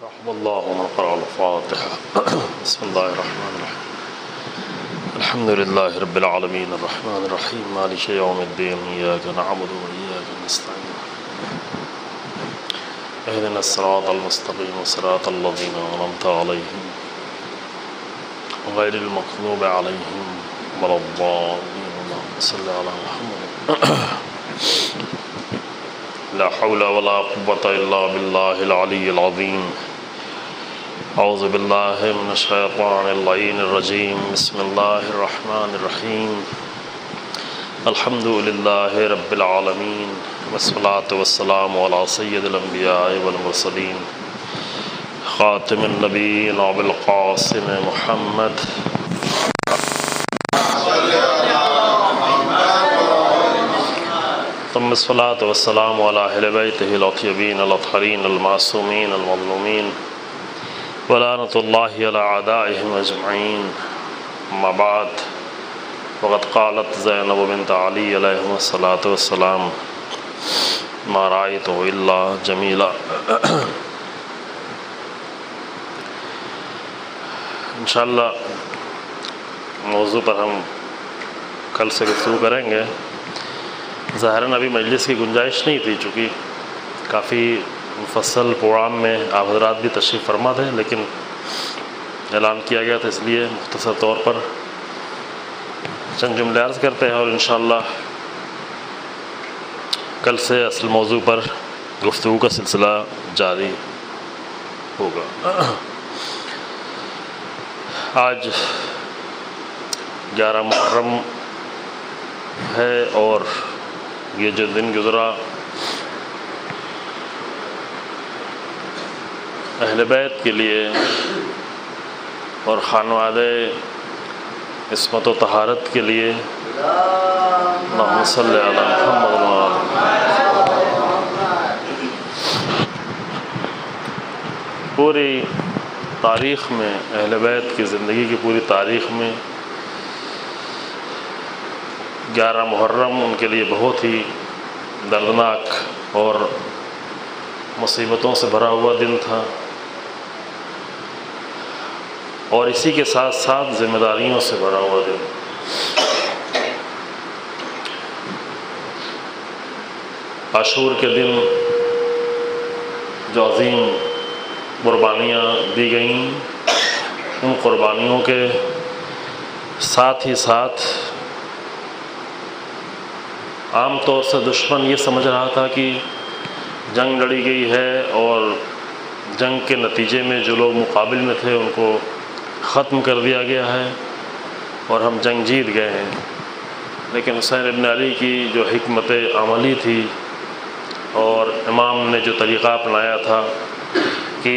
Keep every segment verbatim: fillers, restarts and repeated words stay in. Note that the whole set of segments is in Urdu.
رحم الله ومن قرأ الفاتحة. بسم الله الرحمن الرحيم. الحمد لله رب العالمين الرحمن الرحيم مالك يوم الدين إياك نعبد وإياك نستعين اهدنا الصراط المستقيم صراط الذين أنعمت عليهم غير المغضوب عليهم ولا الضالين. اللهم صل على محمد. لا حول ولا قوة إلا بالله العلي العظيم. اعوذ باللہ من الشیطان اللعین الرجیم. بسم اللہ الرحمن الرحیم. الحمد للہ رب العالمین والصلاة والسلام علی سید الانبیاء والمرسلین خاتم النبیین ابوالقاسم محمد ثم الصلاة والسلام علی اہل بیتہ الاطیبین الاطہرین المعصومین المظلومین ولعنۃ اللہ علی اعدائہم اجمعین. اما بعد وقد قالت زینب بنت علی علیہم الصلاۃ والسلام ما رأیت الا جمیلا. انشاءاللہ موضوع پر ہم کل سے گفتگو کریں گے. ظاہراً ابھی مجلس کی گنجائش نہیں تھی چونکہ کافی مفصل پروگرام میں آپ حضرات بھی تشریف فرما تھے، لیکن اعلان کیا گیا تھا اس لیے مختصر طور پر چند جملے عرض کرتے ہیں اور انشاءاللہ کل سے اصل موضوع پر گفتگو کا سلسلہ جاری ہوگا. آج گیارہ محرم ہے اور یہ جو دن گزرا اہل بیت کے لیے اور خانوادہ عصمت و طہارت کے لیے اللہم صلی علی محمد و آل. پوری تاریخ میں اہل بیت کی زندگی کی پوری تاریخ میں گیارہ محرم ان کے لیے بہت ہی دردناک اور مصیبتوں سے بھرا ہوا دن تھا، اور اسی کے ساتھ ساتھ ذمہ داریوں سے بھرا ہوا دن. عاشور کے دن جو عظیم قربانیاں دی گئیں، ان قربانیوں کے ساتھ ہی ساتھ عام طور سے دشمن یہ سمجھ رہا تھا کہ جنگ لڑی گئی ہے اور جنگ کے نتیجے میں جو لوگ مقابل میں تھے ان کو ختم کر دیا گیا ہے اور ہم جنگ جیت گئے ہیں. لیکن حسین ابن علی کی جو حکمت عملی تھی اور امام نے جو طریقہ اپنایا تھا کہ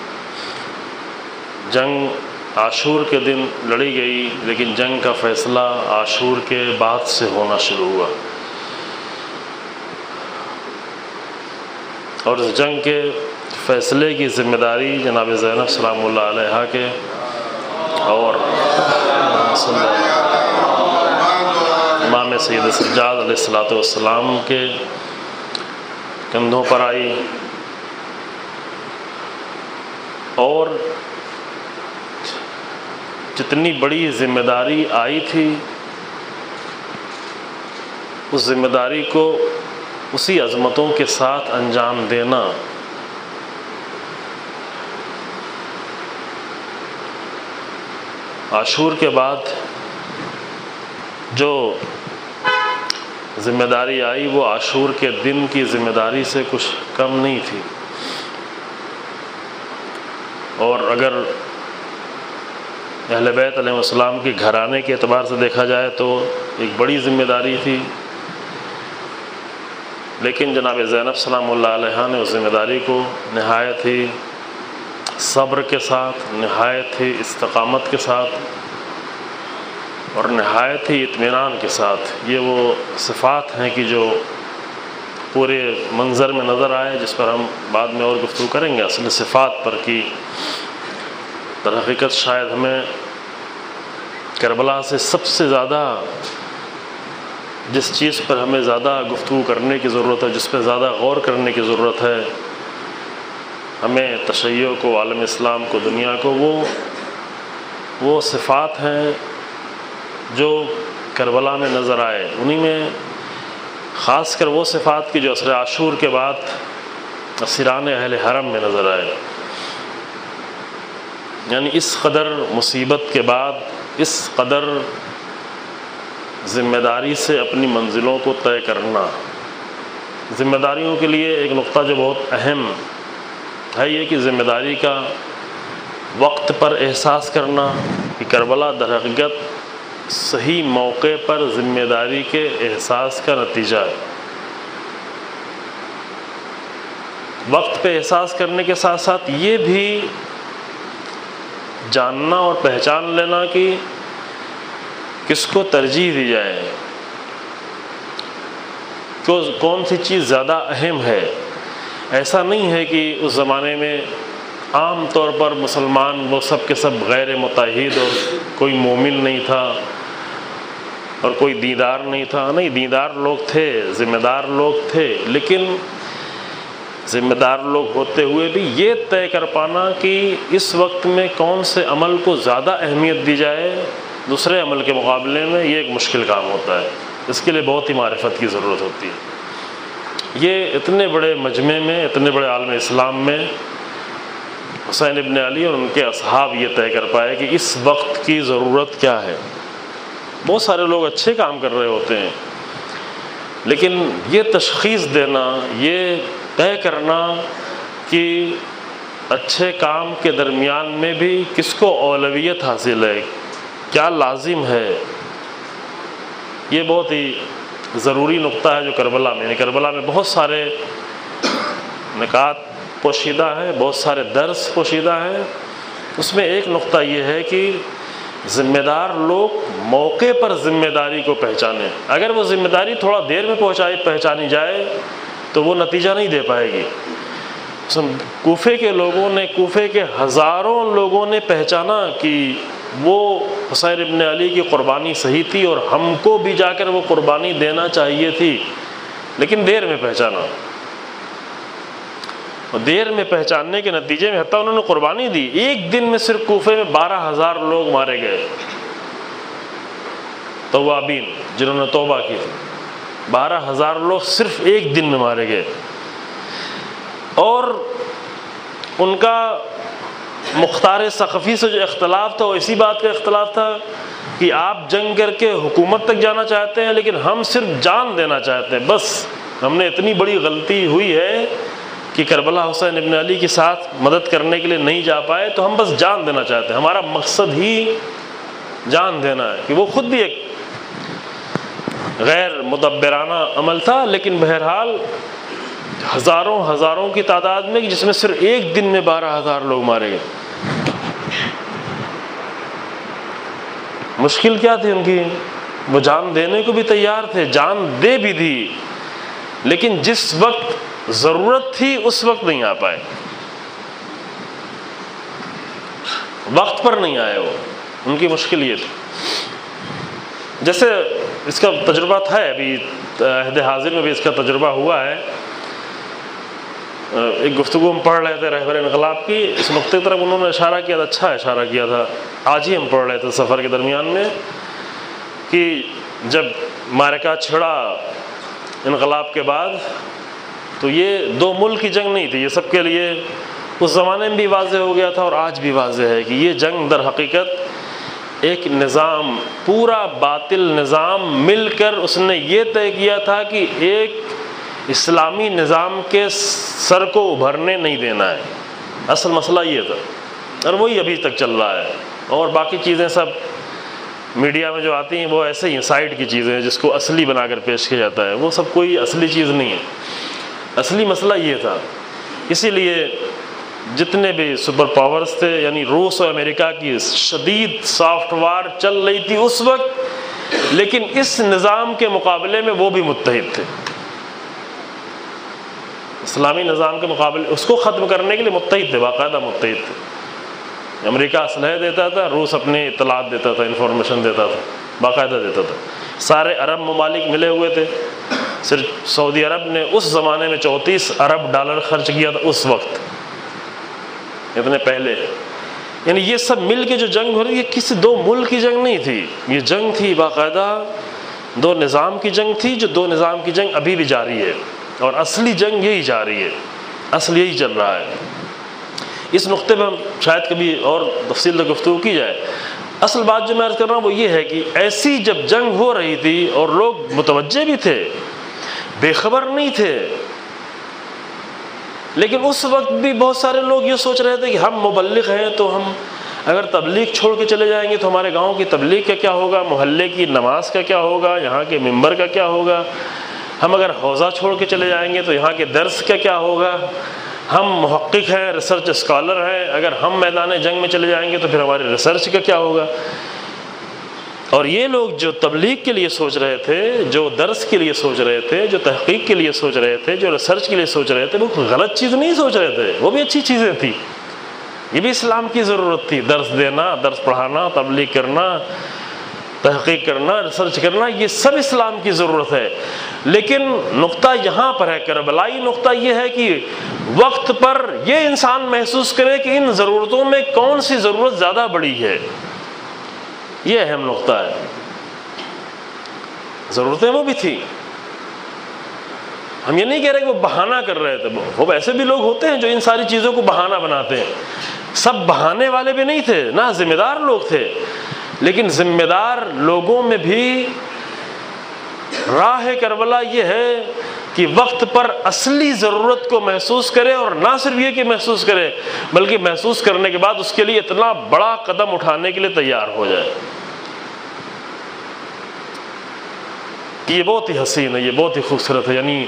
جنگ عاشور کے دن لڑی گئی لیکن جنگ کا فیصلہ عاشور کے بعد سے ہونا شروع ہوا، اور اس جنگ کے فیصلے کی ذمہ داری جناب زینب سلام اللہ علیہا کے اور امام سید سجاد علیہ الصلوۃ والسلام کے کندھوں پر آئی. اور جتنی بڑی ذمہ داری آئی تھی اس ذمہ داری کو اسی عظمتوں کے ساتھ انجام دینا عاشور کے بعد جو ذمہ داری آئی وہ عاشور کے دن کی ذمہ داری سے کچھ کم نہیں تھی. اور اگر اہل بیت علیہ السلام کے گھرانے کے اعتبار سے دیکھا جائے تو ایک بڑی ذمہ داری تھی، لیکن جناب زینب سلام اللہ علیہا نے اس ذمہ داری کو نہایت ہی صبر کے ساتھ، نہایت ہی استقامت کے ساتھ اور نہایت ہی اطمینان کے ساتھ، یہ وہ صفات ہیں کہ جو پورے منظر میں نظر آئے، جس پر ہم بعد میں اور گفتگو کریں گے اصل صفات پر، کہ در حقیقت شاید ہمیں کربلا سے سب سے زیادہ جس چیز پر ہمیں زیادہ گفتگو کرنے کی ضرورت ہے، جس پہ زیادہ غور کرنے کی ضرورت ہے، ہمیں تشیع کو، عالم اسلام کو، دنیا کو، وہ وہ صفات ہیں جو کربلا میں نظر آئے. انہی میں خاص کر وہ صفات کی جو عصر عاشور کے بعد اسیران اہل حرم میں نظر آئے. یعنی اس قدر مصیبت کے بعد اس قدر ذمہ داری سے اپنی منزلوں کو طے کرنا. ذمہ داریوں کے لیے ایک نقطہ جو بہت اہم ہے یہ کہ ذمہ داری کا وقت پر احساس کرنا کہ کربلا در حقیقت صحیح موقع پر ذمہ داری کے احساس کا نتیجہ ہے. وقت پہ احساس کرنے کے ساتھ ساتھ یہ بھی جاننا اور پہچان لینا کہ کس کو ترجیح دی جائے، کون سی چیز زیادہ اہم ہے. ایسا نہیں ہے کہ اس زمانے میں عام طور پر مسلمان وہ سب کے سب غیر متحد اور کوئی مومن نہیں تھا اور کوئی دیندار نہیں تھا. نہیں، دیندار لوگ تھے، ذمہ دار لوگ تھے، لیکن ذمہ دار لوگ ہوتے ہوئے بھی یہ طے کر پانا کہ اس وقت میں کون سے عمل کو زیادہ اہمیت دی جائے دوسرے عمل کے مقابلے میں، یہ ایک مشکل کام ہوتا ہے. اس کے لیے بہت ہی معرفت کی ضرورت ہوتی ہے. یہ اتنے بڑے مجمع میں، اتنے بڑے عالم اسلام میں حسین ابن علی اور ان کے اصحاب یہ طے کر پائے کہ اس وقت کی ضرورت کیا ہے. بہت سارے لوگ اچھے کام کر رہے ہوتے ہیں، لیکن یہ تشخیص دینا، یہ طے کرنا کہ اچھے کام کے درمیان میں بھی کس کو اولویت حاصل ہے، کیا لازم ہے، یہ بہت ہی ضروری نقطہ ہے جو کربلا میں، یعنی کربلا میں بہت سارے نکات پوشیدہ ہے، بہت سارے درس پوشیدہ ہیں. اس میں ایک نقطہ یہ ہے کہ ذمہ دار لوگ موقع پر ذمہ داری کو پہچانیں. اگر وہ ذمہ داری تھوڑا دیر میں پہنچائی پہچانی جائے تو وہ نتیجہ نہیں دے پائے گی. کوفے کے لوگوں نے، کوفے کے ہزاروں لوگوں نے پہچانا کہ وہ حسین ابن علی کی قربانی صحیح تھی اور ہم کو بھی جا کر وہ قربانی دینا چاہیے تھی، لیکن دیر میں پہچانا. اور دیر میں پہچاننے کے نتیجے میں حتیٰ انہوں نے قربانی دی. ایک دن میں صرف کوفے میں بارہ ہزار لوگ مارے گئے، توابین جنہوں نے توبہ کی تھی. بارہ ہزار لوگ صرف ایک دن میں مارے گئے. اور ان کا مختار ثقفی سے جو اختلاف تھا وہ اسی بات کا اختلاف تھا کہ آپ جنگ کر کے حکومت تک جانا چاہتے ہیں لیکن ہم صرف جان دینا چاہتے ہیں. بس ہم نے اتنی بڑی غلطی ہوئی ہے کہ کربلا حسین ابن علی کے ساتھ مدد کرنے کے لیے نہیں جا پائے، تو ہم بس جان دینا چاہتے ہیں. ہمارا مقصد ہی جان دینا ہے. کہ وہ خود بھی ایک غیر مدبرانہ عمل تھا، لیکن بہرحال ہزاروں ہزاروں کی تعداد میں، جس میں صرف ایک دن میں بارہ ہزار لوگ مارے گئے. مشکل کیا تھی ان کی؟ وہ جان دینے کو بھی تیار تھے، جان دے بھی دی، لیکن جس وقت ضرورت تھی اس وقت نہیں آ پائے، وقت پر نہیں آئے. وہ ان کی مشکل یہ تھی. جیسے اس کا تجربہ تھا، ابھی عہد حاضر میں بھی اس کا تجربہ ہوا ہے. ایک گفتگو ہم پڑھ رہے تھے رہبر انقلاب کی، اس نقطے کی طرف انہوں نے اشارہ کیا تھا، اچھا اشارہ کیا تھا. آج ہی ہم پڑھ رہے تھے سفر کے درمیان میں کہ جب معرکہ چھڑا انقلاب کے بعد تو یہ دو ملک کی جنگ نہیں تھی. یہ سب کے لیے اس زمانے میں بھی واضح ہو گیا تھا اور آج بھی واضح ہے کہ یہ جنگ در حقیقت ایک نظام، پورا باطل نظام مل کر اس نے یہ طے کیا تھا کہ ایک اسلامی نظام کے سر کو ابھرنے نہیں دینا ہے. اصل مسئلہ یہ تھا اور وہی ابھی تک چل رہا ہے. اور باقی چیزیں سب میڈیا میں جو آتی ہیں وہ ایسے ہی سائڈ کی چیزیں ہیں جس کو اصلی بنا کر پیش کیا جاتا ہے. وہ سب کوئی اصلی چیز نہیں ہے. اصلی مسئلہ یہ تھا. اسی لیے جتنے بھی سپر پاورز تھے، یعنی روس اور امریکہ کی شدید سافٹ وار چل رہی تھی اس وقت، لیکن اس نظام کے مقابلے میں وہ بھی متحد تھے. اسلامی نظام کے مقابلے اس کو ختم کرنے کے لیے متحد تھے، باقاعدہ متحد تھے. امریکہ اسلحہ دیتا تھا، روس اپنے اطلاعات دیتا تھا، انفارمیشن دیتا تھا، باقاعدہ دیتا تھا. سارے عرب ممالک ملے ہوئے تھے. صرف سعودی عرب نے اس زمانے میں چونتیس ارب ڈالر خرچ کیا تھا اس وقت. اتنے پہلے، یعنی یہ سب مل کے جو جنگ ہو رہی ہے کسی دو ملک کی جنگ نہیں تھی، یہ جنگ تھی باقاعدہ دو نظام کی جنگ تھی، جو دو نظام کی جنگ ابھی بھی جاری ہے، اور اصلی جنگ یہی جاری ہے، اصل یہی چل رہا ہے۔ اس نقطے پہ ہم شاید کبھی اور تفصیل سے گفتگو کی جائے۔ اصل بات جو میں عرض کر رہا ہوں وہ یہ ہے کہ ایسی جب جنگ ہو رہی تھی اور لوگ متوجہ بھی تھے، بے خبر نہیں تھے، لیکن اس وقت بھی بہت سارے لوگ یہ سوچ رہے تھے کہ ہم مبلغ ہیں تو ہم اگر تبلیغ چھوڑ کے چلے جائیں گے تو ہمارے گاؤں کی تبلیغ کا کیا ہوگا، محلے کی نماز کا کیا ہوگا، یہاں کے ممبر کا کیا ہوگا، ہم اگر حوزہ چھوڑ کے چلے جائیں گے تو یہاں کے درس کا کیا ہوگا، ہم محقق ہیں، ریسرچ اسکالر ہیں، اگر ہم میدان جنگ میں چلے جائیں گے تو پھر ہمارے ریسرچ کا کیا ہوگا۔ اور یہ لوگ جو تبلیغ کے لیے سوچ رہے تھے، جو درس کے لیے سوچ رہے تھے، جو تحقیق کے لیے سوچ رہے تھے، جو ریسرچ کے لیے سوچ رہے تھے، وہ غلط چیز نہیں سوچ رہے تھے، وہ بھی اچھی چیزیں تھیں، یہ بھی اسلام کی ضرورت تھی، درس دینا، درس پڑھانا، تبلیغ کرنا، تحقیق کرنا، ریسرچ کرنا، یہ سب اسلام کی ضرورت ہے۔ لیکن نقطہ یہاں پر ہے، کربلائی نقطہ یہ ہے کہ وقت پر یہ انسان محسوس کرے کہ ان ضرورتوں میں کون سی ضرورت زیادہ بڑی ہے، یہ اہم نقطہ ہے۔ ضرورتیں وہ بھی تھی، ہم یہ نہیں کہہ رہے کہ وہ بہانہ کر رہے تھے، وہ ایسے بھی لوگ ہوتے ہیں جو ان ساری چیزوں کو بہانہ بناتے ہیں، سب بہانے والے بھی نہیں تھے، نہ ذمہ دار لوگ تھے، لیکن ذمہ دار لوگوں میں بھی راہ کربلا یہ ہے کہ وقت پر اصلی ضرورت کو محسوس کرے، اور نہ صرف یہ کہ محسوس کرے بلکہ محسوس کرنے کے بعد اس کے لیے اتنا بڑا قدم اٹھانے کے لیے تیار ہو جائے۔ یہ بہت ہی حسین ہے، یہ بہت ہی خوبصورت ہے، یعنی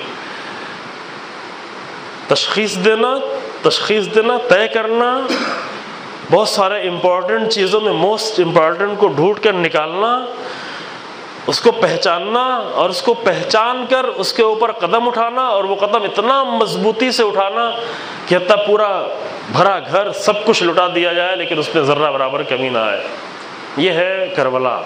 تشخیص دینا تشخیص دینا طے کرنا، بہت سارے امپورٹنٹ چیزوں میں موسٹ امپورٹنٹ کو ڈھونڈ کر نکالنا، اس کو پہچاننا، اور اس کو پہچان کر اس کے اوپر قدم اٹھانا، اور وہ قدم اتنا مضبوطی سے اٹھانا کہ حتیٰ پورا بھرا گھر سب کچھ لٹا دیا جائے لیکن اس میں ذرہ برابر کمی نہ آئے۔ یہ ہے کربلا،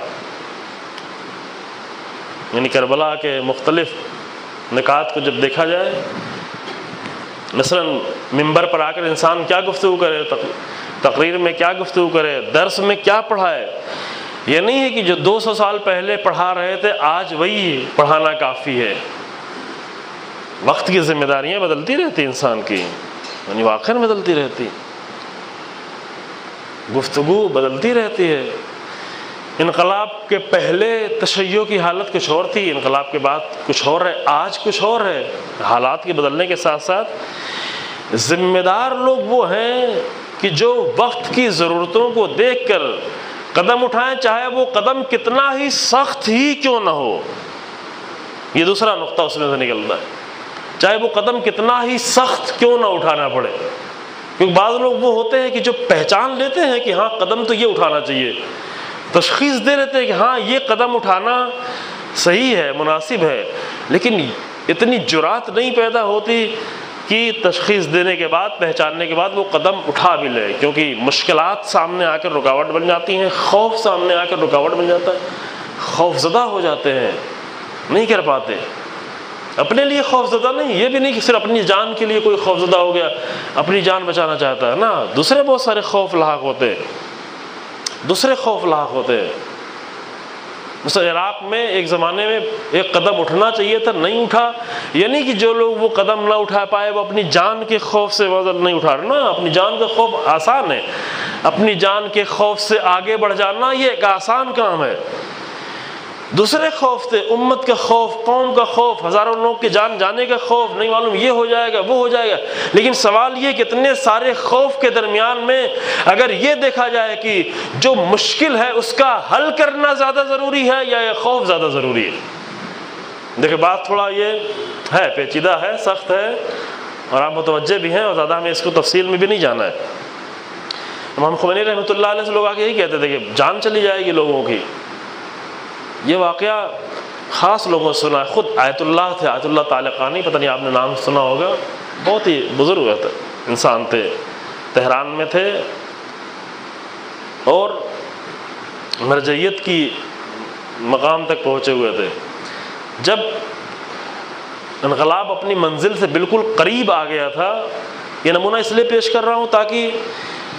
یعنی کربلا کے مختلف نکات کو جب دیکھا جائے، مثلا ممبر پر آ کر انسان کیا گفتگو کرے، تقریر میں کیا گفتگو کرے، درس میں کیا پڑھائے، یہ نہیں ہے کہ جو دو سو سال پہلے پڑھا رہے تھے آج وہی پڑھانا کافی ہے۔ وقت کی ذمہ داریاں بدلتی رہتی انسان کی، یعنی واقعاً بدلتی رہتی، گفتگو بدلتی رہتی ہے۔ انقلاب کے پہلے تشیع کی حالت کچھ اور تھی، انقلاب کے بعد کچھ اور ہے، آج کچھ اور ہے۔ حالات کے بدلنے کے ساتھ ساتھ ذمہ دار لوگ وہ ہیں کہ جو وقت کی ضرورتوں کو دیکھ کر قدم اٹھائیں، چاہے وہ قدم کتنا ہی سخت ہی کیوں نہ ہو۔ یہ دوسرا نقطہ اس میں سے نکلتا ہے، چاہے وہ قدم کتنا ہی سخت کیوں نہ اٹھانا پڑے، کیونکہ بعض لوگ وہ ہوتے ہیں کہ جو پہچان لیتے ہیں کہ ہاں قدم تو یہ اٹھانا چاہیے، تشخیص دے لیتے ہیں کہ ہاں یہ قدم اٹھانا صحیح ہے، مناسب ہے، لیکن اتنی جرات نہیں پیدا ہوتی کہ تشخیص دینے کے بعد، پہچاننے کے بعد وہ قدم اٹھا بھی لے، کیونکہ مشکلات سامنے آ کر رکاوٹ بن جاتی ہیں، خوف سامنے آ کر رکاوٹ بن جاتا ہے، خوف زدہ ہو جاتے ہیں، نہیں کر پاتے۔ اپنے لیے خوف زدہ نہیں، یہ بھی نہیں کہ صرف اپنی جان کے لیے کوئی خوف زدہ ہو گیا، اپنی جان بچانا چاہتا ہے، نا، دوسرے بہت سارے خوف لاحق ہوتے ہیں، دوسرے خوف لاحق ہوتے ہیں۔ مثلا عراق میں ایک زمانے میں ایک قدم اٹھنا چاہیے تھا، نہیں اٹھا، یعنی کہ جو لوگ وہ قدم نہ اٹھا پائے وہ اپنی جان کے خوف سے وزن نہیں اٹھا رہے نا، اپنی جان کا خوف آسان ہے، اپنی جان کے خوف سے آگے بڑھ جانا یہ ایک آسان کام ہے۔ دوسرے خوف تھے، امت کا خوف، قوم کا خوف، ہزاروں لوگ کے جان جانے کا خوف، نہیں معلوم یہ ہو جائے گا وہ ہو جائے گا۔ لیکن سوال یہ کہ اتنے سارے خوف کے درمیان میں اگر یہ دیکھا جائے کہ جو مشکل ہے اس کا حل کرنا زیادہ ضروری ہے یا یہ خوف زیادہ ضروری ہے۔ دیکھیں بات تھوڑا یہ ہے، پیچیدہ ہے، سخت ہے، اور آپ متوجہ بھی ہیں، اور زیادہ ہمیں اس کو تفصیل میں بھی نہیں جانا ہے۔ امام خمینی رحمۃ اللہ علیہ سے لوگ آ کے یہی کہتے تھے کہ جان چلی جائے گی لوگوں کی۔ یہ واقعہ خاص لوگوں سے سنا ہے، خود آیت اللہ تھے، آیت اللہ طالقانی، پتہ نہیں آپ نے نام سنا ہوگا، بہت ہی بزرگ انسان تھے، تہران میں تھے اور مرجعیت کی مقام تک پہنچے ہوئے تھے۔ جب انقلاب اپنی منزل سے بالکل قریب آ گیا تھا، یہ نمونہ اس لیے پیش کر رہا ہوں تاکہ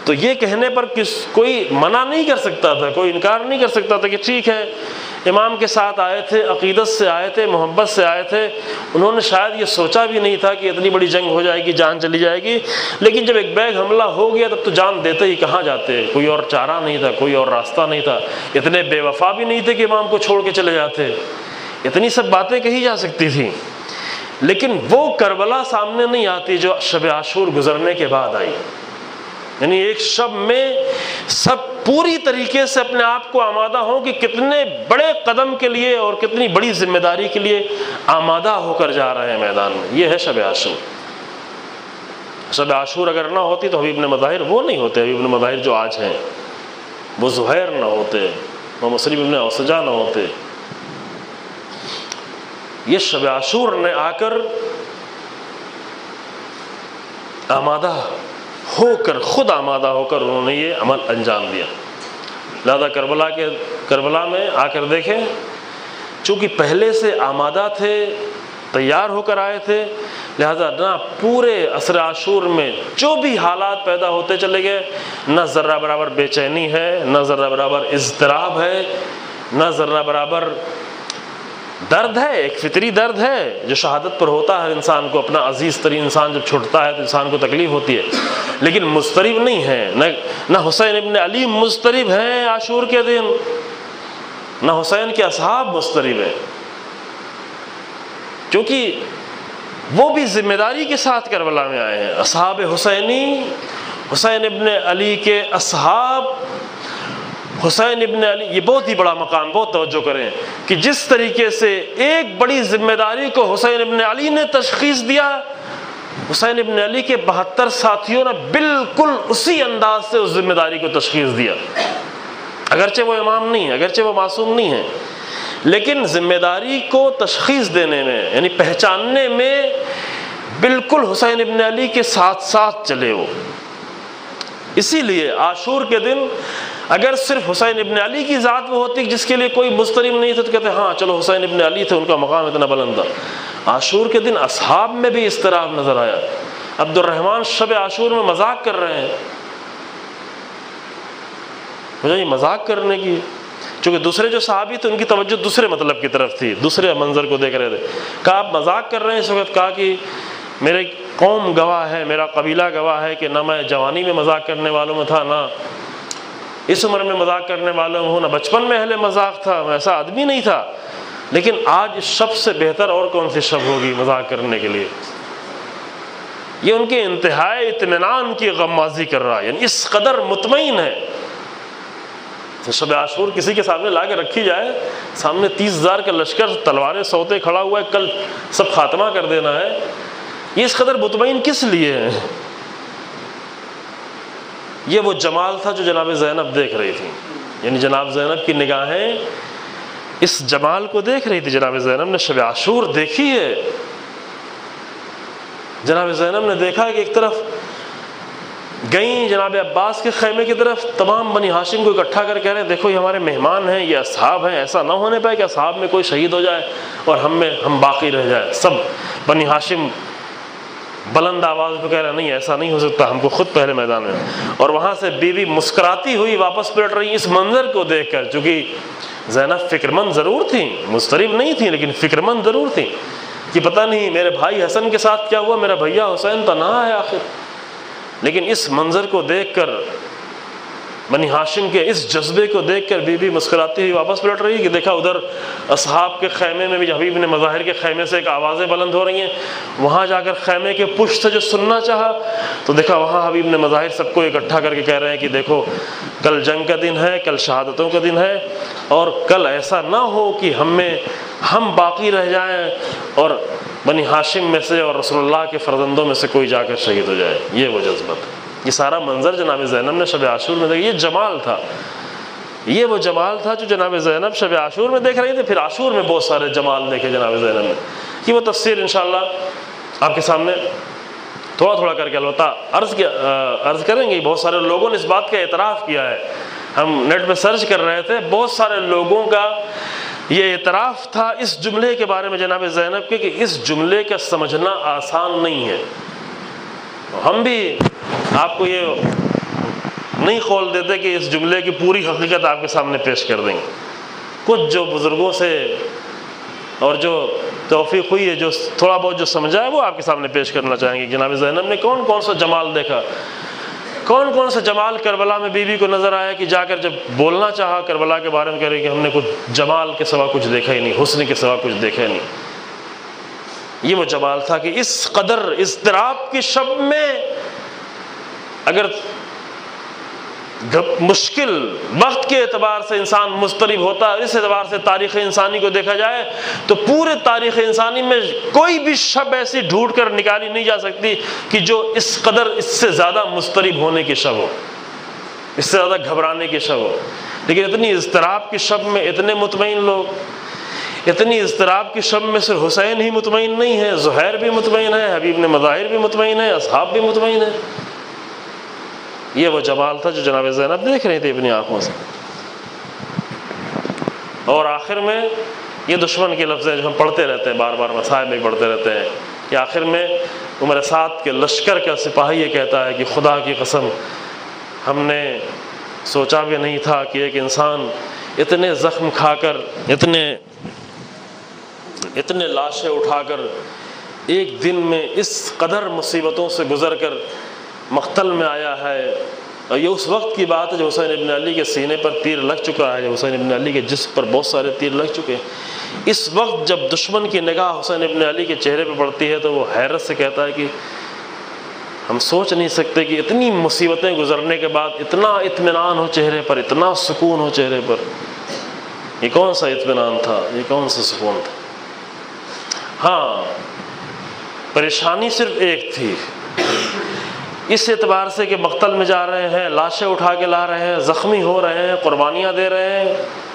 تو یہ کہنے پر کس کوئی منع نہیں کر سکتا تھا، کوئی انکار نہیں کر سکتا تھا کہ ٹھیک ہے امام کے ساتھ آئے تھے، عقیدت سے آئے تھے، محبت سے آئے تھے، انہوں نے شاید یہ سوچا بھی نہیں تھا کہ اتنی بڑی جنگ ہو جائے گی، جان چلی جائے گی، لیکن جب ایک بیگ حملہ ہو گیا تب تو جان دیتے ہی کہاں جاتے، کوئی اور چارہ نہیں تھا، کوئی اور راستہ نہیں تھا، اتنے بے وفا بھی نہیں تھے کہ امام کو چھوڑ کے چلے جاتے، اتنی سب باتیں کہی جا سکتی تھیں، لیکن وہ کربلا سامنے نہیں آتی جو شب عاشور گزرنے کے بعد آئی۔ یعنی ایک شب میں سب پوری طریقے سے اپنے آپ کو آمادہ ہوں کہ کتنے بڑے قدم کے لیے اور کتنی بڑی ذمہ داری کے لیے آمادہ ہو کر جا رہے ہیں میدان میں، یہ ہے شب عاشور۔ شب عاشور اگر نہ ہوتی تو حبیب بن مظاہر وہ نہیں ہوتے، حبیب بن مظاہر جو آج ہیں، وہ زہیر نہ ہوتے، وہ مسلم بن اوسجہ نہ ہوتے۔ یہ شب عاشور نے آ کر آمادہ ہو کر، خود آمادہ ہو کر انہوں نے یہ عمل انجام دیا۔ لہذا کربلا کے کربلا میں آ کر دیکھیں، چونکہ پہلے سے آمادہ تھے، تیار ہو کر آئے تھے، لہذا نہ پورے عصر عاشور میں جو بھی حالات پیدا ہوتے چلے گئے، نہ ذرہ برابر بے چینی ہے، نہ ذرہ برابر اضطراب ہے، نہ ذرہ برابر درد ہے، ایک فطری درد ہے جو شہادت پر ہوتا ہے، انسان کو اپنا عزیز ترین انسان جب چھوٹتا ہے تو انسان کو تکلیف ہوتی ہے، لیکن مضطرب نہیں ہے، نہ نہ حسین ابن علی مضطرب ہیں عاشور کے دن، نہ حسین کے اصحاب مضطرب ہیں، کیونکہ وہ بھی ذمہ داری کے ساتھ کربلا میں آئے ہیں۔ اصحاب حسینی، حسین ابن علی کے اصحاب، حسین ابن علی، یہ بہت ہی بڑا مقام، بہت توجہ کریں کہ جس طریقے سے ایک بڑی ذمہ داری کو حسین ابن علی نے تشخیص دیا، حسین ابن علی کے بہتر ساتھیوں نے بالکل اسی انداز سے اس ذمہ داری کو تشخیص دیا۔ اگرچہ وہ امام نہیں ہے، اگرچہ وہ معصوم نہیں ہے، لیکن ذمہ داری کو تشخیص دینے میں، یعنی پہچاننے میں بالکل حسین ابن علی کے ساتھ ساتھ چلے وہ۔ اسی لیے عاشور کے دن اگر صرف حسین ابن علی کی ذات وہ ہوتی جس کے لیے کوئی مضطرب نہیں تھا تو کہتے ہاں چلو حسین ابن علی تھے، ان کا مقام اتنا بلند تھا۔ عاشور کے دن اصحاب میں بھی اضطراب نظر آیا۔ عبد الرحمن شب عاشور میں مذاق کر رہے ہیں، مجھے یہ مذاق کرنے کی، چونکہ دوسرے جو صحابی تھے ان کی توجہ دوسرے مطلب کی طرف تھی، دوسرے منظر کو دیکھ رہے تھے۔ کہا آپ مذاق کر رہے ہیں اس وقت؟ کہا کہ میرے قوم گواہ ہے، میرا قبیلہ گواہ ہے کہ نہ میں جوانی میں مذاق کرنے والوں میں تھا، نہ اس عمر میں مذاق کرنے والوں میں ہوں، نہ بچپن میں اہل مذاق تھا، میں ایسا آدمی نہیں تھا، لیکن آج اس شب سے بہتر اور کون سی شب ہوگی مذاق کرنے کے لیے۔ یہ ان کے انتہائی اطمینان کی غمازی کر رہا ہے، یعنی اس قدر مطمئن ہے۔ تو شب عاشور کسی کے سامنے لا کے رکھی جائے، سامنے تیس ہزار کا لشکر تلواریں سوتے کھڑا ہوا ہے، کل سب خاتمہ کر دینا ہے، یہ اس قدر مطمئن کس لیے ہے؟ یہ وہ جمال تھا جو جناب زینب دیکھ رہی تھی، یعنی جناب زینب کی نگاہیں اس جمال کو دیکھ رہی تھی۔ جناب زینب نے شب عاشور دیکھی ہے، جناب زینب نے دیکھا کہ ایک طرف گئیں جناب عباس کے خیمے کی طرف، تمام بنی ہاشم کو اکٹھا کر کہہ رہے ہیں دیکھو یہ ہمارے مہمان ہیں، یہ اصحاب ہیں، ایسا نہ ہونے پائے کہ اصحاب میں کوئی شہید ہو جائے اور ہم میں ہم باقی رہ جائے۔ سب بنی ہاشم بلند آواز پہ کہہ رہے ہیں نہیں ایسا نہیں ہو سکتا، ہم کو خود پہلے میدان میں۔ اور وہاں سے بیوی مسکراتی ہوئی واپس پلٹ رہی اس منظر کو دیکھ کر، چونکہ زینب فکرمند ضرور تھیں، مضطرب نہیں تھیں، لیکن فکرمند ضرور تھیں کہ پتہ نہیں میرے بھائی حسن کے ساتھ کیا ہوا، میرا بھیا حسین تنہا ہے آخر۔ لیکن اس منظر کو دیکھ کر، بنی ہاشم کے اس جذبے کو دیکھ کر بی بی مسکراتی ہوئی واپس پلٹ رہی کہ دیکھا ادھر اصحاب کے خیمے میں بھی حبیب نے مظاہر کے خیمے سے ایک آوازیں بلند ہو رہی ہیں، وہاں جا کر خیمے کے پشت سے جو سننا چاہا تو دیکھا وہاں حبیب نے مظاہر سب کو اکٹھا کر کے کہہ رہے ہیں کہ دیکھو کل جنگ کا دن ہے، کل شہادتوں کا دن ہے، اور کل ایسا نہ ہو کہ ہم میں ہم باقی رہ جائیں اور بنی ہاشم میں سے اور رسول اللہ کے فرزندوں میں سے کوئی جا کر شہید ہو جائے۔ یہ وہ جذبہ تھا، یہ سارا منظر جناب زینب نے شب عاشور میں دیکھا، یہ جمال تھا، یہ وہ جمال تھا جو جناب زینب شب عاشور میں دیکھ رہی تھی۔ پھر عاشور میں بہت سارے جمال دیکھے جناب زینب نے، کہ وہ تفسیر انشاءاللہ آپ کے سامنے تھوڑا تھوڑا کر کے البتہ عرض کیا عرض کریں گے۔ بہت سارے لوگوں نے اس بات کا اعتراف کیا ہے، ہم نیٹ پہ سرچ کر رہے تھے، بہت سارے لوگوں کا یہ اعتراف تھا اس جملے کے بارے میں جناب زینب کے کہ اس جملے کا سمجھنا آسان نہیں ہے۔ ہم بھی آپ کو یہ نہیں کھول دیتے کہ اس جملے کی پوری حقیقت آپ کے سامنے پیش کر دیں گے۔ کچھ جو بزرگوں سے اور جو توفیق ہوئی ہے، جو تھوڑا بہت جو سمجھا ہے، وہ آپ کے سامنے پیش کرنا چاہیں گے۔ جناب زینب نے کون کون سا جمال دیکھا، کون کون سا جمال کربلا میں بیوی کو نظر آیا کہ جا کر جب بولنا چاہا کربلا کے بارے میں کہہ رہے کہ ہم نے کچھ جمال کے سوا کچھ دیکھا ہی نہیں، حسن کے سوا کچھ دیکھا ہی نہیں۔ یہ وہ جمال تھا کہ اس قدر اضطراب کی شب میں اگر مشکل وقت کے اعتبار سے انسان مضطرب ہوتا ہے، اس اعتبار سے تاریخ انسانی کو دیکھا جائے تو پورے تاریخ انسانی میں کوئی بھی شب ایسی ڈھونڈ کر نکالی نہیں جا سکتی کہ جو اس قدر اس سے زیادہ مضطرب ہونے کی شب ہو، اس سے زیادہ گھبرانے کی شب ہو۔ لیکن اتنی اضطراب کی شب میں اتنے مطمئن لوگ، اتنی اضطراب کی شب میں صرف حسین ہی مطمئن نہیں ہے، زہیر بھی مطمئن ہے، حبیب نے مظاہر بھی مطمئن ہے، اصحاب بھی مطمئن ہے۔ یہ وہ جمال تھا جو جناب زینب دیکھ رہی تھی اپنی آنکھوں سے۔ اور آخر میں یہ دشمن کے لفظ ہیں جو ہم پڑھتے رہتے ہیں، بار بار مسائل میں پڑھتے رہتے ہیں کہ آخر میں عمر سعد کے لشکر کا سپاہی یہ کہتا ہے کہ خدا کی قسم ہم نے سوچا بھی نہیں تھا کہ ایک انسان اتنے زخم کھا کر، اتنے اتنے لاشیں اٹھا کر ایک دن میں اس قدر مصیبتوں سے گزر کر مقتل میں آیا ہے۔ اور یہ اس وقت کی بات ہے جو حسین ابن علی کے سینے پر تیر لگ چکا ہے، جو حسین ابن علی کے جسم پر بہت سارے تیر لگ چکے ہیں۔ اس وقت جب دشمن کی نگاہ حسین ابن علی کے چہرے پہ پڑتی ہے تو وہ حیرت سے کہتا ہے کہ ہم سوچ نہیں سکتے کہ اتنی مصیبتیں گزرنے کے بعد اتنا اطمینان ہو چہرے پر، اتنا سکون ہو چہرے پر۔ یہ کون سا اطمینان تھا، یہ کون سا سکون تھا؟ ہاں، پریشانی صرف ایک تھی، اس اعتبار سے کہ مقتل میں جا رہے ہیں، لاشیں اٹھا کے لا رہے ہیں، زخمی ہو رہے ہیں، قربانیاں دے رہے ہیں،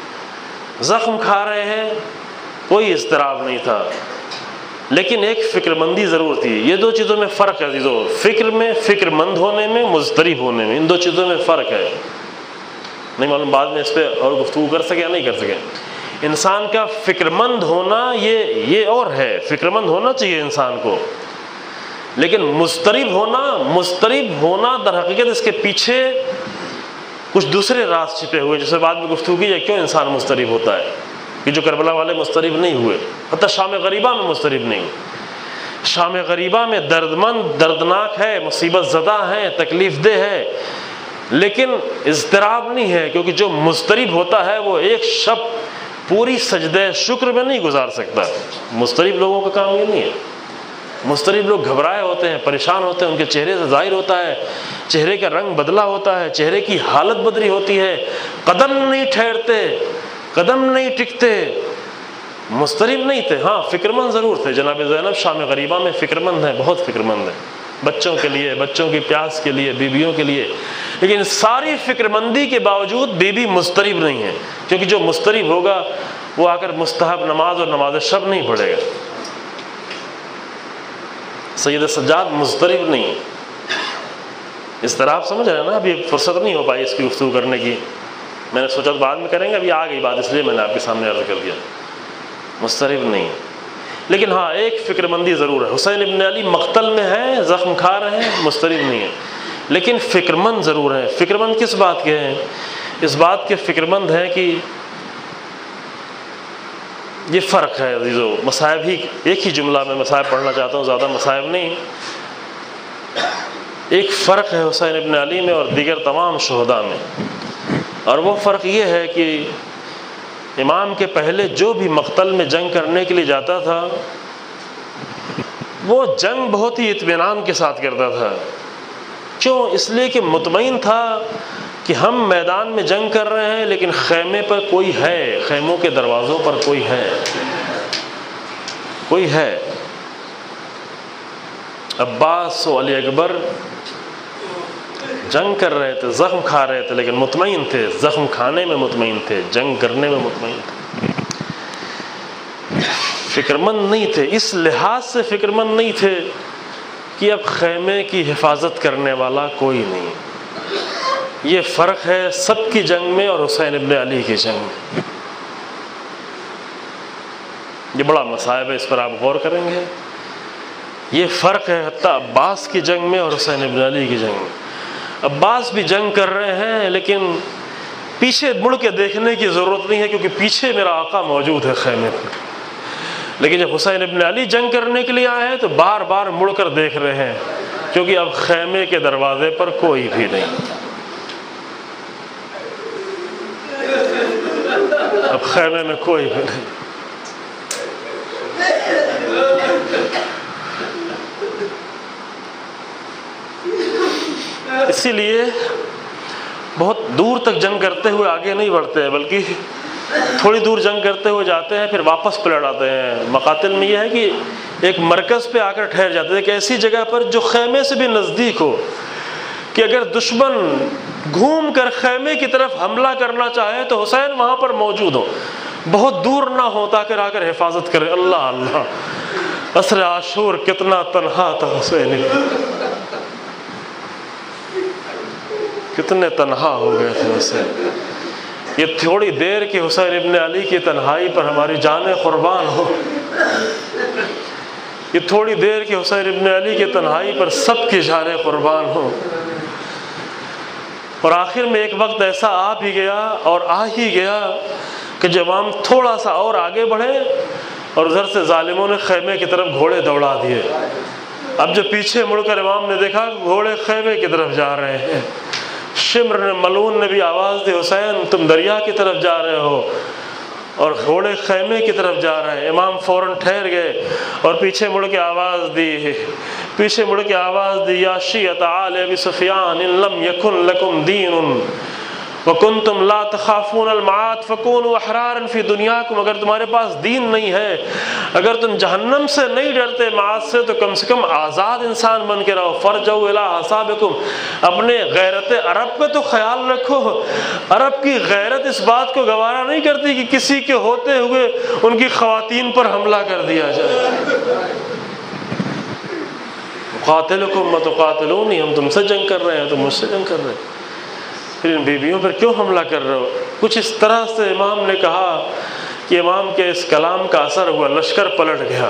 زخم کھا رہے ہیں، کوئی اضطراب نہیں تھا۔ لیکن ایک فکر مندی ضرور تھی۔ یہ دو چیزوں میں فرق ہے عزیزو، فکر میں، فکر مند ہونے میں، مضطرب ہونے میں، ان دو چیزوں میں فرق ہے۔ نہیں معلوم بعد میں اس پہ اور گفتگو کر سکے یا نہیں کر سکے۔ انسان کا فکر مند ہونا یہ یہ اور ہے، فکر مند ہونا چاہیے انسان کو، لیکن مضطرب ہونا مضطرب ہونا در حقیقت اس کے پیچھے کچھ دوسرے راز چھپے ہوئے، جس سے بعد میں گفتگو کی جائے کیوں انسان مضطرب ہوتا ہے، کہ جو کربلا والے مضطرب نہیں ہوئے، حتیٰ شام غریبہ میں مضطرب نہیں ہوئے۔ شام غریبہ میں درد مند، دردناک ہے، مصیبت زدہ ہے، تکلیف دہ ہے، لیکن اضطراب نہیں ہے، کیونکہ جو مضطرب ہوتا ہے وہ ایک شب پوری سجدہ شکر میں نہیں گزار سکتا۔ مضطرب لوگوں کا کام یہ نہیں ہے۔ مضطرب لوگ گھبرائے ہوتے ہیں، پریشان ہوتے ہیں، ان کے چہرے سے ظاہر ہوتا ہے، چہرے کا رنگ بدلا ہوتا ہے، چہرے کی حالت بدلی ہوتی ہے، قدم نہیں ٹھہرتے، قدم نہیں ٹکتے۔ مضطرب نہیں تھے، ہاں فکر مند ضرور تھے۔ جناب زینب شام غریبہ میں فکر مند ہیں، بہت فکر مند ہیں، بچوں کے لیے، بچوں کی پیاس کے لیے، بیویوں کے لیے، لیکن ساری فکر مندی کے باوجود بی بی مضطرب نہیں ہے، کیونکہ جو مضطرب ہوگا وہ آ کر مستحب نماز اور نماز شب نہیں پڑھے گا۔ سید سجاد مضطرب نہیں، اضطراب سمجھ رہے ہیں نا؟ ابھی فرصت نہیں ہو پائی اس کی گفتگو کرنے کی، میں نے سوچا بعد میں کریں گے، ابھی آ گئی بات، اس لیے میں نے آپ کے سامنے عرض کر دیا۔ مضطرب نہیں، لیکن ہاں ایک فکر مندی ضرور ہے۔ حسین ابن علی مقتل میں ہیں، زخم کھا رہے ہیں، مضطرب نہیں ہے، لیکن فکر مند ضرور ہے۔ فکر مند کس بات کے ہیں؟ اس بات کے فکر مند ہیں کہ یہ فرق ہے عزیزو، مصائب ہی ایک ہی جملہ میں مصائب پڑھنا چاہتا ہوں، زیادہ مصائب نہیں۔ ایک فرق ہے حسین ابن علی میں اور دیگر تمام شہداء میں، اور وہ فرق یہ ہے کہ امام کے پہلے جو بھی مقتل میں جنگ کرنے کے لیے جاتا تھا وہ جنگ بہت ہی اطمینان کے ساتھ کرتا تھا۔ کیوں؟ اس لیے کہ مطمئن تھا کہ ہم میدان میں جنگ کر رہے ہیں لیکن خیمے پر کوئی ہے، خیموں کے دروازوں پر کوئی ہے، کوئی ہے۔ عباس و علی اکبر جنگ کر رہے تھے، زخم کھا رہے تھے، لیکن مطمئن تھے، زخم کھانے میں مطمئن تھے، جنگ کرنے میں مطمئن تھے، فکر مند نہیں تھے۔ اس لحاظ سے فکر مند نہیں تھے کہ اب خیمے کی حفاظت کرنے والا کوئی نہیں۔ یہ فرق ہے سب کی جنگ میں اور حسین ابن علی کی جنگ میں۔ یہ بڑا مصائب ہے، اس پر آپ غور کریں گے۔ یہ فرق ہے حتیٰ عباس کی جنگ میں اور حسین ابن علی کی جنگ میں۔ عباس بھی جنگ کر رہے ہیں لیکن پیچھے مڑ کے دیکھنے کی ضرورت نہیں ہے کیونکہ پیچھے میرا آقا موجود ہے خیمے پر. لیکن جب حسین ابن علی جنگ کرنے کے لیے آئے ہیں تو بار بار مڑ کر دیکھ رہے ہیں کیونکہ اب خیمے کے دروازے پر کوئی بھی نہیں. اب خیمے میں کوئی بھی نہیں. اسی لیے بہت دور تک جنگ کرتے ہوئے آگے نہیں بڑھتے ہیں بلکہ تھوڑی دور جنگ کرتے ہوئے جاتے ہیں پھر واپس پلٹ آتے ہیں. مقاتل میں یہ ہے کہ ایک مرکز پہ آ کر ٹھہر جاتے ہیں، ایک ایسی جگہ پر جو خیمے سے بھی نزدیک ہو کہ اگر دشمن گھوم کر خیمے کی طرف حملہ کرنا چاہے تو حسین وہاں پر موجود ہو، بہت دور نہ ہو تاکہ آ کر حفاظت کرے. اللہ اللہ، عصر عاشور کتنا تنہا تھا حسین، کتنے تنہا ہو گئے تھے حسین. یہ تھوڑی دیر کی حسین ابن علی کی تنہائی پر ہماری جانیں قربان ہو. یہ تھوڑی دیر کی حسین ابن علی کی تنہائی پر سب کی جانیں قربان ہو. اور آخر میں ایک وقت ایسا آ بھی گیا اور آ ہی گیا کہ جب ہم تھوڑا سا اور آگے بڑھے اور ادھر سے ظالموں نے خیمے کی طرف گھوڑے دوڑا دیے. اب جب پیچھے مڑ کر امام نے دیکھا گھوڑے خیمے کی طرف جا رہے ہیں. شمر نے ملعون نے بھی آواز دی حسین تم دریا کی طرف جا رہے ہو اور گھوڑے خیمے کی طرف جا رہے ہیں. امام فوراً ٹھہر گئے اور پیچھے مڑ کے آواز دی پیچھے مڑ کے آواز دی یا شیعۃ آل ابی سفیان ان لم یکن لکم دین وکنتم لا تخافون المعاد فکونوا احرارا فی دنیاکم. اگر تمہارے پاس دین نہیں ہے، اگر تم جہنم سے نہیں ڈرتے معاد سے، تو کم سے کم آزاد انسان بن کے رہو. فرجعوا الی اعصابکم، اپنے غیرت عرب پہ تو خیال رکھو. عرب کی غیرت اس بات کو گوارا نہیں کرتی کہ کسی کے ہوتے ہوئے ان کی خواتین پر حملہ کر دیا جائے. قاتلکم وتقاتلونی، ہم تم سے جنگ کر رہے ہیں تم مجھ سے جنگ کر رہے ہیں، پھر ان بیویوں پر کیوں حملہ کر رہے ہو؟ کچھ اس طرح سے امام نے کہا کہ امام کے اس کلام کا اثر ہوا، لشکر پلٹ گیا.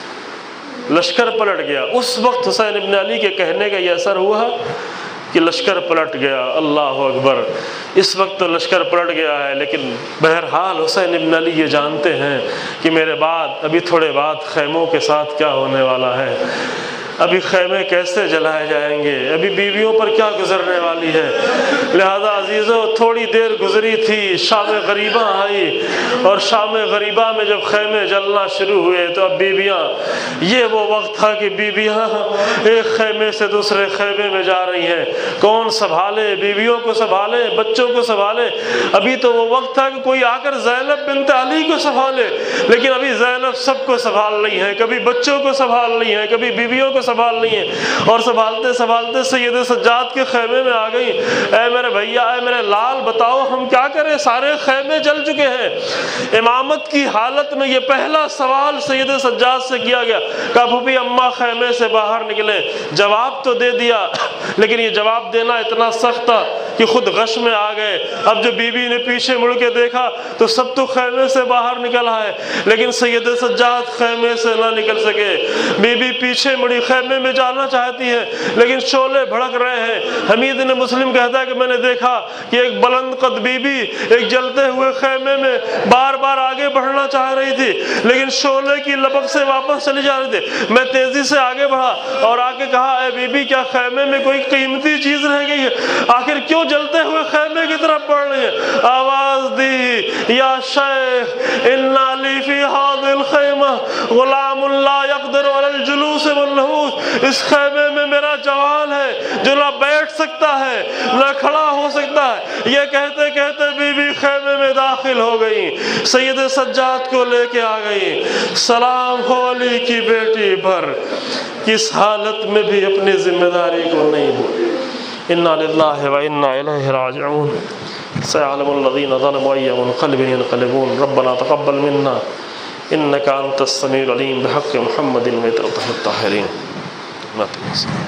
لشکر پلٹ گیا اس وقت حسین ابن علی کے کہنے کا یہ اثر ہوا کہ لشکر پلٹ گیا. اللہ اکبر. اس وقت تو لشکر پلٹ گیا ہے لیکن بہرحال حسین ابن علی یہ جانتے ہیں کہ میرے بعد ابھی تھوڑے بعد خیموں کے ساتھ کیا ہونے والا ہے، ابھی خیمے کیسے جلائے جائیں گے، ابھی بیویوں پر کیا گزرنے والی ہے. لہذا عزیزو تھوڑی دیر گزری تھی، شام غریبہ آئی اور شام غریبہ میں جب خیمے جلنا شروع ہوئے تو اب بیویاں، یہ وہ وقت تھا کہ بیویاں ایک خیمے سے دوسرے خیمے میں جا رہی ہیں. کون سنبھالے بیویوں کو، سنبھالے بچوں کو سنبھالے. ابھی تو وہ وقت تھا کہ کوئی آ کر زینب بنت علی کو سنبھالے، لیکن ابھی زینب سب کو سنبھال رہی ہیں، کبھی بچوں کو سنبھال رہی ہیں، کبھی بیویوں کو سنبھال رہی ہیں. اور سنبھالتے سنبھالتے سید سجاد کے خیمے میں آ گئی. اے میرے بھیا، اے میرے لال، بتاؤ ہم کیا کریں، سارے خیمے جل چکے ہیں. امامت کی حالت میں یہ پہلا سوال سید سجاد سے کیا گیا. کہا پھوپھی اماں خیمے سے باہر نکلے. جواب تو دے دیا لیکن یہ جواب دینا اتنا سخت تھا کہ خود غش میں آ گئے. اب جو بی بی نے پیچھے مڑ کے دیکھا تو سب تو خیمے سے باہر نکل آئے لیکن سید سجاد خیمے سے نہ نکل سکے. بی بی پیچھے مڑی، خیمے میں جانا چاہتی ہے لیکن شعلے بھڑک رہے ہیں. حمید نے مسلم کہتا ہے کہ میں نے دیکھا کہ ایک بلند قد بی بی ایک جلتے ہوئے خیمے میں بار بار آگے بڑھنا چاہ رہی تھی لیکن شعلے کی لپک سے واپس چلی جا رہی تھی. میں تیزی سے آگے بڑھا اور آ کے کہا اے بی بی کیا خیمے میں کوئی قیمتی چیز رہ گئی ہے؟ آخر کیوں جلتے ہوئے خیمے کی طرف بڑھ رہی ہے؟ آواز دی یا شیخ انا لی فی ھذ الخیمہ غلام لا یقدر علی الجلوس والنہوض. اس خیمے میں میرا جوان ہے جو نہ بیٹھ سکتا ہے نہ کھڑا ہو سکتا ہے. یہ کہتے کہتے بی بی خیمے میں داخل ہو گئی، سید سجاد کو لے کے آ گئی. سلام ہو علی کی بیٹی پر، کس حالت میں بھی اپنی ذمہ داری کو نہیں بھولی. انا للہ و انا الیہ راجعون. سيعلم الذين ظلموا أي منقلب ينقلبون. ربنا تقبل منا إنك أنت السميع العليم بحق محمد وبطهر الطاهرين.